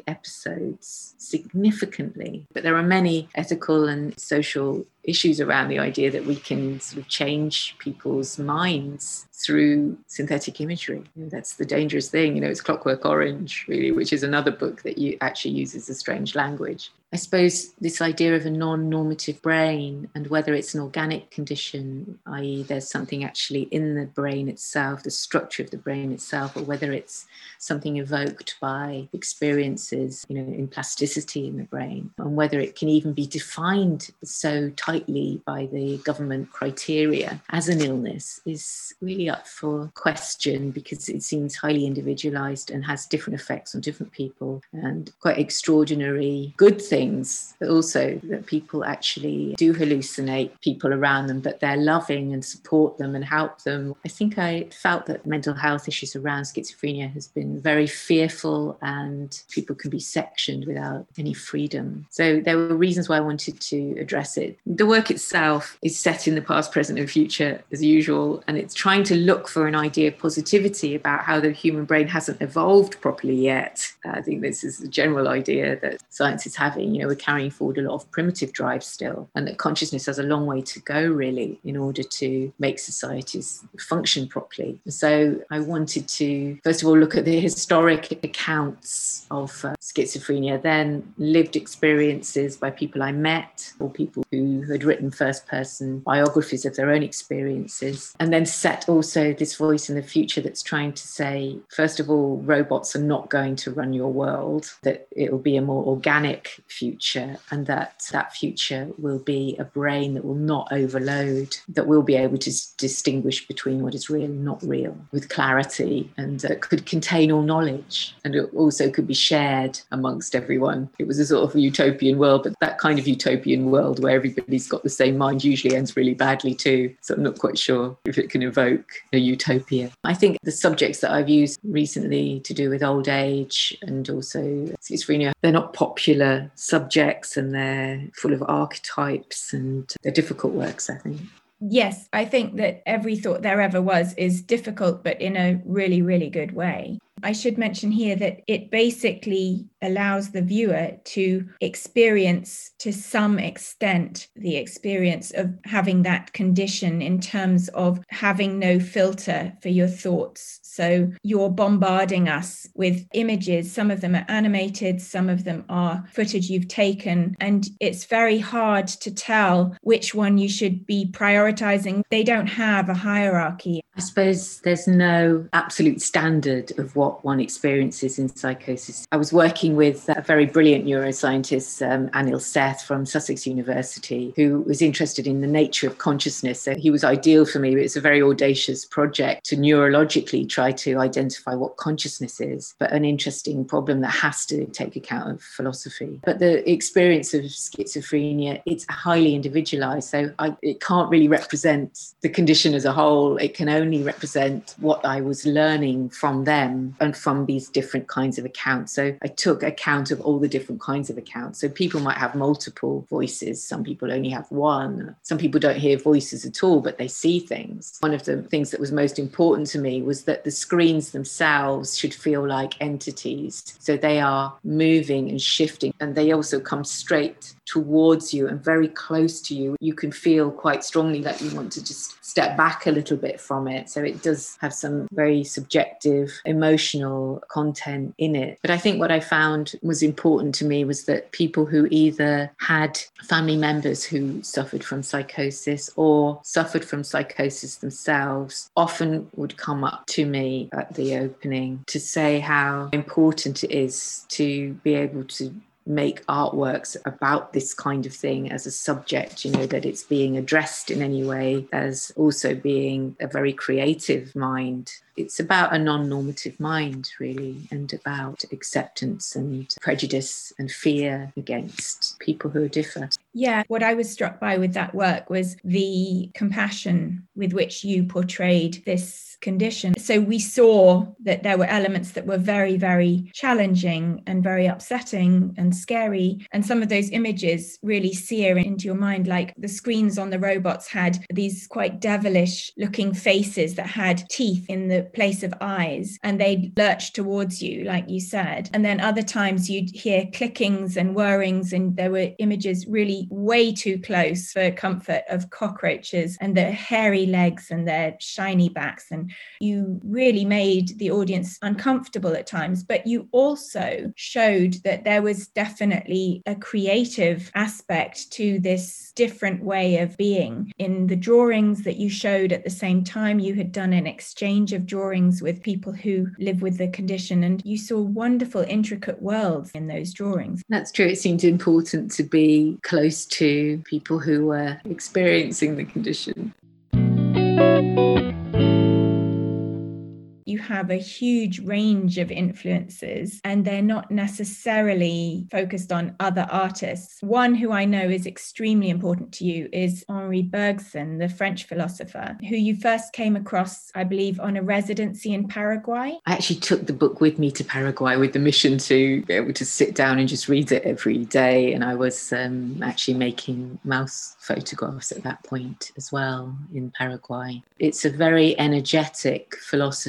episodes significantly. But there are many ethical and social issues around the idea that we can sort of change people's minds through synthetic imagery. You know, that's the dangerous thing. You know, it's Clockwork Orange, really, which is another book that you actually uses a strange language. I suppose this idea of a non-normative brain and whether it's an organic condition, that is there's something actually in the brain itself, the structure of the brain itself, or whether it's something evoked by experiences, you know, in plasticity in the brain, and whether it can even be defined so tightly by the government criteria as an illness is really up for question because it seems highly individualized and has different effects on different people and quite extraordinary good things, but also that people actually do hallucinate people around them, but they're loving and support them and help them. I think I felt that mental health issues around schizophrenia has been very fearful and people can be sectioned without any freedom. So there were reasons why I wanted to address it. The work itself is set in the past, present and future as usual, and it's trying to look for an idea of positivity about how the human brain hasn't evolved properly yet. I think this is the general idea that science is having carrying. You know, we're carrying forward a lot of primitive drives still, and that consciousness has a long way to go, really, in order to make societies function properly. So I wanted to, first of all, look at the historic accounts of uh, schizophrenia, then lived experiences by people I met or people who had written first-person biographies of their own experiences, and then set also this voice in the future that's trying to say, first of all, robots are not going to run your world, that it will be a more organic future, and that that future will be a brain that will not overload, that will be able to s- distinguish between what is real and not real with clarity, and uh, could contain all knowledge, and it also could be shared amongst everyone. It was a sort of utopian world, but that kind of utopian world where everybody's got the same mind usually ends really badly too. So I'm not quite sure if it can evoke a utopia. I think the subjects that I've used recently to do with old age and also schizophrenia, they're not popular subjects, and they're full of archetypes, and they're difficult works, I think.
Yes, I think that Every Thought There Ever Was is difficult, but in a really, really good way. I should mention here that it basically allows the viewer to experience, to some extent, the experience of having that condition in terms of having no filter for your thoughts. So you're bombarding us with images. Some of them are animated, some of them are footage you've taken, and it's very hard to tell which one you should be prioritizing. They don't have a hierarchy.
I suppose there's no absolute standard of what one experiences in psychosis. I was working with a very brilliant neuroscientist, um, Anil Seth from Sussex University, who was interested in the nature of consciousness. So he was ideal for me. It's a very audacious project to neurologically try to identify what consciousness is, but an interesting problem that has to take account of philosophy. But the experience of schizophrenia, it's highly individualized. So I, it can't really represent the condition as a whole. It can only represent what I was learning from them and from these different kinds of accounts. So I took account of all the different kinds of accounts. So people might have multiple voices. Some people only have one. Some people don't hear voices at all, but they see things. One of the things that was most important to me was that the screens themselves should feel like entities. So they are moving and shifting, and they also come straight towards you and very close to you. You can feel quite strongly that you want to just step back a little bit from it. So it does have some very subjective, emotional content in it. But I think what I found was important to me was that people who either had family members who suffered from psychosis or suffered from psychosis themselves often would come up to me at the opening to say how important it is to be able to make artworks about this kind of thing as a subject, you know, that it's being addressed in any way as also being a very creative mind. It's about a non-normative mind, really, and about acceptance and prejudice and fear against people who are different.
Yeah, what I was struck by with that work was the compassion with which you portrayed this condition. So we saw that there were elements that were very, very challenging and very upsetting and scary. And some of those images really sear into your mind, like the screens on the robots had these quite devilish looking faces that had teeth in the place of eyes, and they'd lurch towards you, like you said. And then other times you'd hear clickings and whirrings, and there were images really way too close for comfort of cockroaches and their hairy legs and their shiny backs. And you really made the audience uncomfortable at times, but you also showed that there was definitely a creative aspect to this different way of being. In the drawings that you showed at the same time, you had done an exchange of drawings with people who live with the condition, and you saw wonderful, intricate worlds in those drawings.
That's true. It seemed important to be close to people who were experiencing the condition.
You have a huge range of influences, and they're not necessarily focused on other artists. One who I know is extremely important to you is Henri Bergson, the French philosopher, who you first came across, I believe, on a residency in Paraguay.
I actually took the book with me to Paraguay with the mission to be able to sit down and just read it every day. And I was um, actually making mouse photographs at that point as well in Paraguay. It's a very energetic philosophy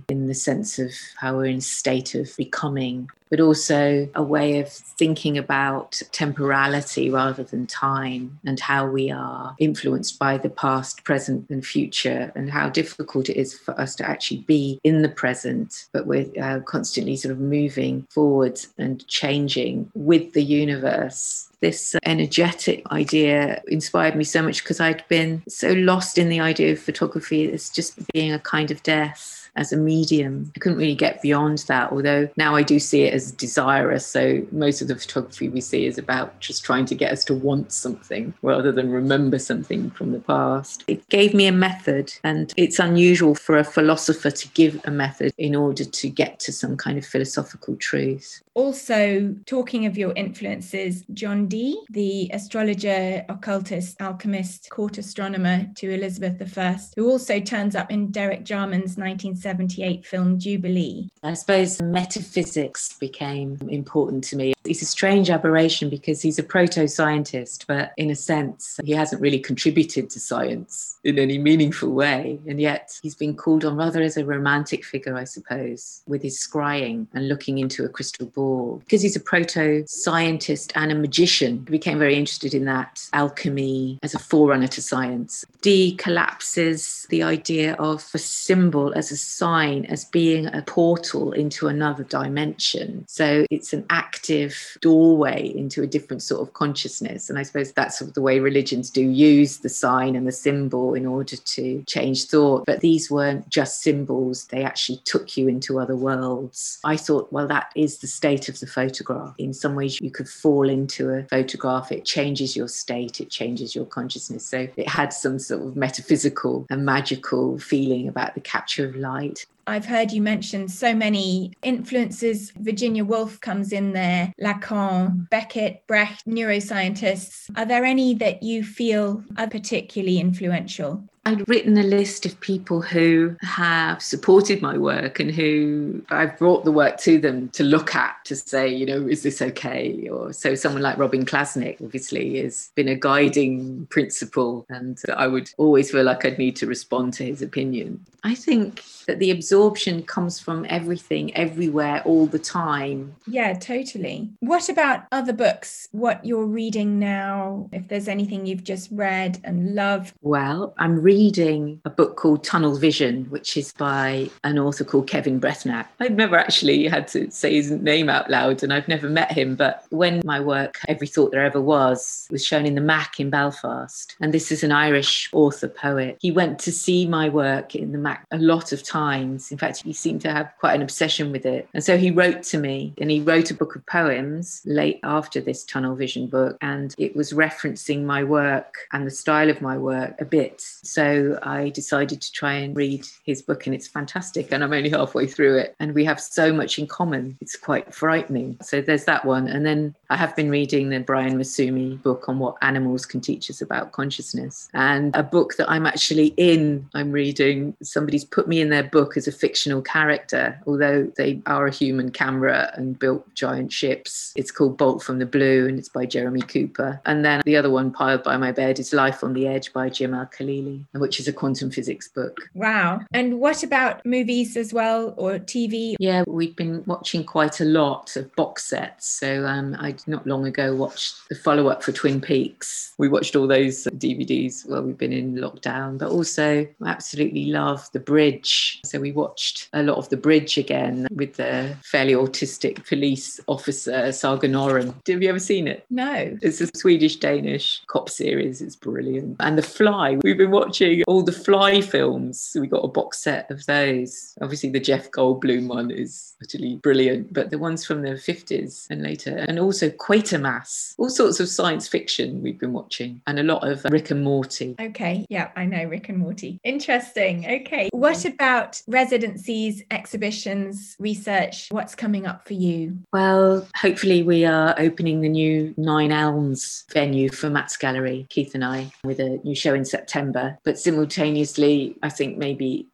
photography in the sense of how we're in a state of becoming, but also a way of thinking about temporality rather than time, and how we are influenced by the past, present and future, and how difficult it is for us to actually be in the present, but we're uh, constantly sort of moving forward and changing with the universe. This energetic idea inspired me so much because I'd been so lost in the idea of photography as just being a kind of death as a medium. I couldn't really get beyond that, although now I do see it as desirous. So most of the photography we see is about just trying to get us to want something rather than remember something from the past. It gave me a method, and it's unusual for a philosopher to give a method in order to get to some kind of philosophical truth.
Also, talking of your influences, John Dee, the astrologer, occultist, alchemist, court astronomer to Elizabeth the First, who also turns up in Derek Jarman's nineteen seventy-eight film Jubilee.
I suppose metaphysics became important to me. It's a strange aberration because he's a proto-scientist, but in a sense, he hasn't really contributed to science in any meaningful way. And yet he's been called on rather as a romantic figure, I suppose, with his scrying and looking into a crystal ball. Because he's a proto-scientist and a magician, he became very interested in that alchemy as a forerunner to science. Dee collapses the idea of a symbol as a sign, as being a portal into another dimension. So it's an active doorway into a different sort of consciousness. And I suppose that's sort of the way religions do use the sign and the symbol in order to change thought. But these weren't just symbols, they actually took you into other worlds. I thought, well, that is the state of the photograph. In some ways, you could fall into a photograph, it changes your state, it changes your consciousness. So it had some sort of metaphysical and magical feeling about the capture of light.
I've heard you mention so many influences. Virginia Woolf comes in there, Lacan, Beckett, Brecht, neuroscientists. Are there any that you feel are particularly influential?
I'd written a list of people who have supported my work and who I've brought the work to them to look at, to say, you know, is this okay? Or so someone like Robin Klasnick obviously has been a guiding principle, and I would always feel like I'd need to respond to his opinion. I think that the absorption comes from everything, everywhere, all the time.
Yeah, totally. What about other books? What you're reading now? If there's anything you've just read and loved?
Well, I'm reading a book called Tunnel Vision, which is by an author called Kevin Brethnack. I've never actually had to say his name out loud, and I've never met him, but when my work, Every Thought There Ever Was, was shown in the Mac in Belfast, and this is an Irish author poet, he went to see my work in the Mac a lot of times. In fact, he seemed to have quite an obsession with it. And so he wrote to me, and he wrote a book of poems late after this Tunnel Vision book, and it was referencing my work and the style of my work a bit. So I decided to try and read his book, and it's fantastic. And I'm only halfway through it, and we have so much in common. It's quite frightening. So there's that one. And then I have been reading the Brian Masumi book on what animals can teach us about consciousness. And a book that I'm actually in, I'm reading, somebody's put me in their book as a fictional character, although they are a human camera and built giant ships. It's called Bolt from the Blue, and it's by Jeremy Cooper. And then the other one piled by my bed is Life on the Edge by Jim Al-Khalili, which is a quantum physics book.
Wow. And what about movies as well, or T V?
Yeah, we've been watching quite a lot of box sets. So um, I not long ago watched the follow-up for Twin Peaks. We watched all those D V Ds while we've been in lockdown, but also I absolutely love The Bridge. So we watched a lot of The Bridge again with the fairly autistic police officer, Saga Norén. Have you ever seen it?
No.
It's a Swedish-Danish cop series. It's brilliant. And The Fly. We've been watching all the Fly films. We got a box set of those. Obviously, the Jeff Goldblum one is utterly brilliant, but the ones from the fifties and later. And also Quatermass. All sorts of science fiction we've been watching. And a lot of Rick and Morty.
Okay. Yeah, I know Rick and Morty. Interesting. Okay. What about residencies, exhibitions, research? What's coming up for you?
Well, hopefully we are opening the new Nine Elms venue for Matt's Gallery, Keith and I, with a new show in September. But simultaneously, I think maybe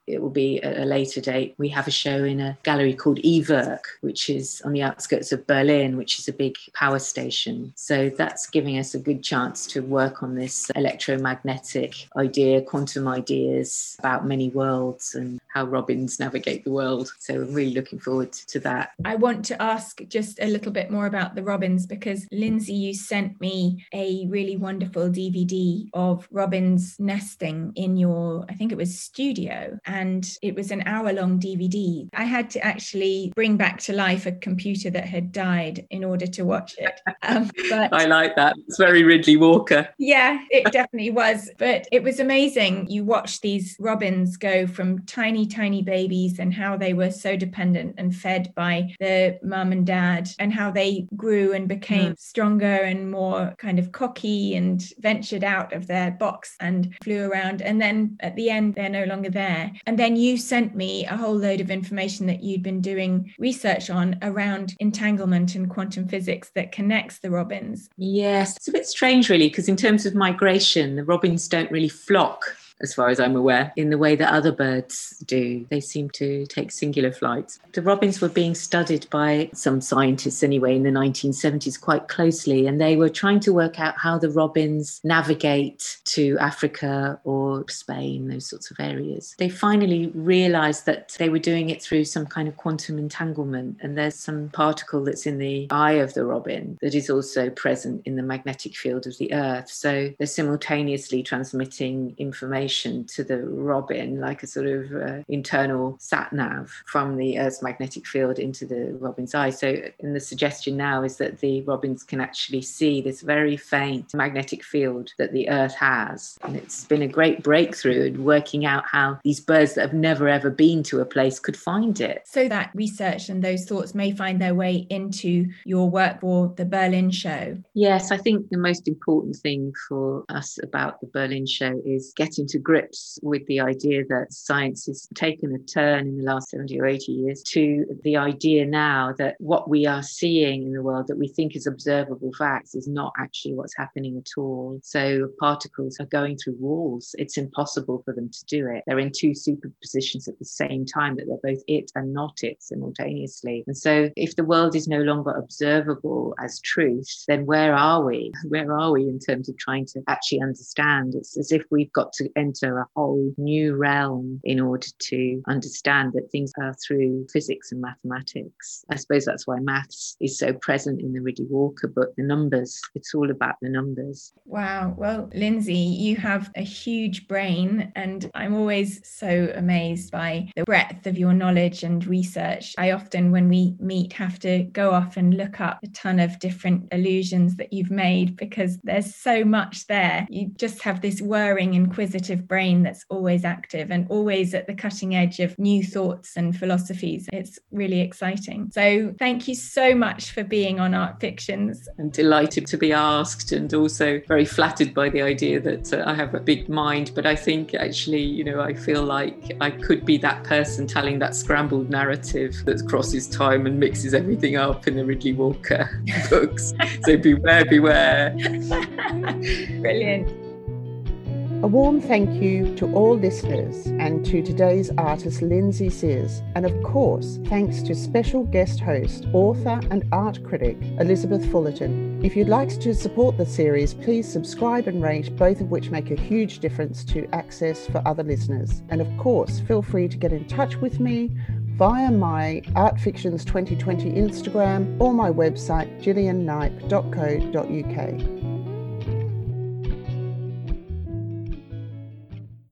it will be at a later date. We have a show in a gallery called E-Werk, which is on the outskirts of Berlin, which is a big power station. So that's giving us a good chance to work on this electromagnetic idea, quantum ideas about many worlds and how robins navigate the world. So I'm really looking forward to that.
I want to ask just a little bit more about the robins, because Lindsay, you sent me a really wonderful D V D of robins nesting in your, I think it was studio, and it was an hour long D V D. I had to actually bring back to life a computer that had died in order to watch it. Um, but
I like that. It's very Ridley Walker.
Yeah, it definitely was. But it was amazing. You watched these robins go from tiny, tiny babies and how they were so dependent and fed by the mum and dad, and how they grew and became mm. stronger and more kind of cocky and ventured out of their box and flew around. And then at the end, they're no longer there. And then you sent me a whole load of information that you'd been doing research on around entanglement and quantum physics that connects the robins.
Yes, it's a bit strange really, because in terms of migration, the robins don't really flock, as far as I'm aware, in the way that other birds do. They seem to take singular flights. The robins were being studied by some scientists anyway in the nineteen seventies quite closely, and they were trying to work out how the robins navigate to Africa or Spain, those sorts of areas. They finally realised that they were doing it through some kind of quantum entanglement, and there's some particle that's in the eye of the robin that is also present in the magnetic field of the Earth. So they're simultaneously transmitting information to the robin, like a sort of uh, internal sat nav from the Earth's magnetic field into the robin's eye. So, and the suggestion now is that the robins can actually see this very faint magnetic field that the Earth has. And it's been a great breakthrough in working out how these birds that have never ever been to a place could find it.
So that research and those thoughts may find their way into your work for the Berlin show.
Yes, I think the most important thing for us about the Berlin show is getting to grips with the idea that science has taken a turn in the last seventy or eighty years to the idea now that what we are seeing in the world that we think is observable facts is not actually what's happening at all. So particles are going through walls. It's impossible for them to do it. They're in two superpositions at the same time, that they're both it and not it simultaneously. And so if the world is no longer observable as truth, then where are we? Where are we in terms of trying to actually understand? It's as if we've got to enter a whole new realm in order to understand that things are through physics and mathematics. I suppose that's why maths is so present in the Ridley Walker book, the numbers. It's all about the numbers.
Wow. Well, Lindsay, you have a huge brain, and I'm always so amazed by the breadth of your knowledge and research. I often, when we meet, have to go off and look up a ton of different illusions that you've made, because there's so much there. You just have this whirring, inquisitive brain that's always active and always at the cutting edge of new thoughts and philosophies. It's really exciting. So thank you so much for being on Art Fictions.
I'm delighted to be asked, and also very flattered by the idea that uh, I have a big mind, but I think actually, you know, I feel like I could be that person telling that scrambled narrative that crosses time and mixes everything up in the Ridley Walker books. So beware, beware.
Brilliant.
A warm thank you to all listeners and to today's artist Lindsay Sears, and of course thanks to special guest host, author and art critic Elizabeth Fullerton. If you'd like to support the series, please subscribe and rate, both of which make a huge difference to access for other listeners. And of course, feel free to get in touch with me via my Art Fictions twenty twenty Instagram or my website gillian knipe dot co dot uk.